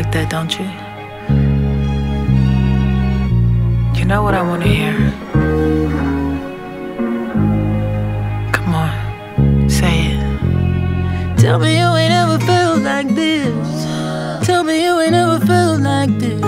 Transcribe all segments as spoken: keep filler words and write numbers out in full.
like that, don't you? You know what I want to hear? Come on, say it. Tell me you ain't ever felt like this. Tell me you ain't ever felt like this.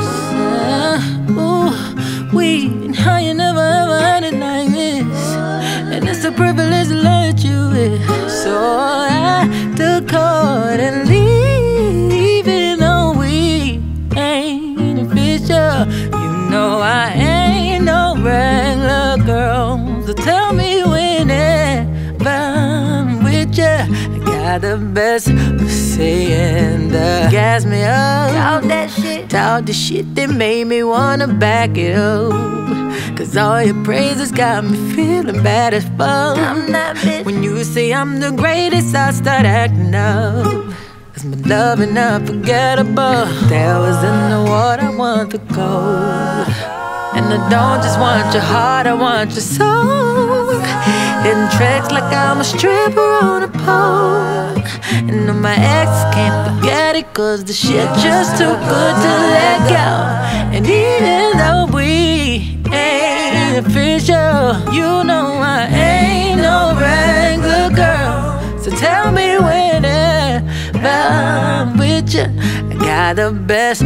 Uh, ooh, we and how you never ever had it like this. And it's a privilege to let you in. So I took heart and leave, even though we ain't official. You know I ain't no regular girl. So tell me whenever I'm with ya, I got the best of saying the gas me up. Talk that shit. Talk the shit that made me wanna back it up. Cause all your praises got me feeling bad as fuck. I'm that bitch. When you say I'm the greatest, I start acting up. Cause my love is unforgettable. There was in the water, I want the gold. And I don't just want your heart, I want your soul. Hitting tracks like I'm a stripper on a pole. And all my exes can't forget it, cause the shit just too good to let go. And even though we ain't official, you know I ain't no regular girl. So tell me whenever I'm with you, I got the best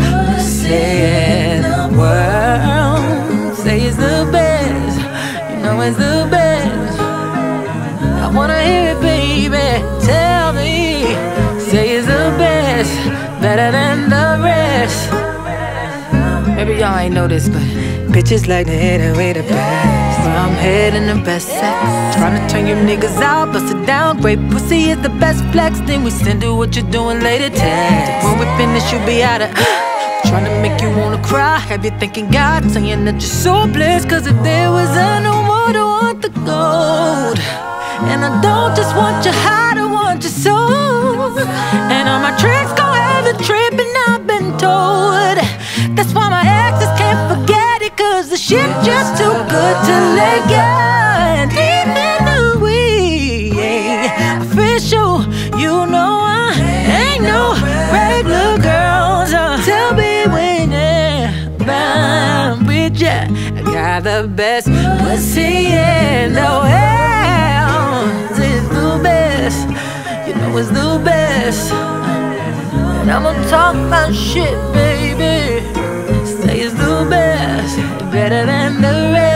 pussy in the world. Say it's the best, you know it's the best. I wanna hear it, baby, tell me. Say it's the best, better than the rest. Maybe y'all ain't know this, but bitches like to hit it with the best. Where I'm heading the best sex. Tryna turn you niggas out, bust it down. Great pussy is the best flex. Then we send you what you're doing later text. When we finish, you be out of tryna make you wanna cry. Have you thinking God, saying that you're so blessed? Cause if there was a no more, I want the gold. And I don't just want your heart, I want your soul. And all my tricks gon' have you tripping, I've been told. That's why my exes can't forget it, cause the shit just too good to let go. And even though we ain't official, you know I ain't no regular girl. So tell me whenever I'm with ya, I got the best pussy in the world. It's the best, you know it's the best. And I'm gonna talk about shit, baby. Say it's the best, better than the rest.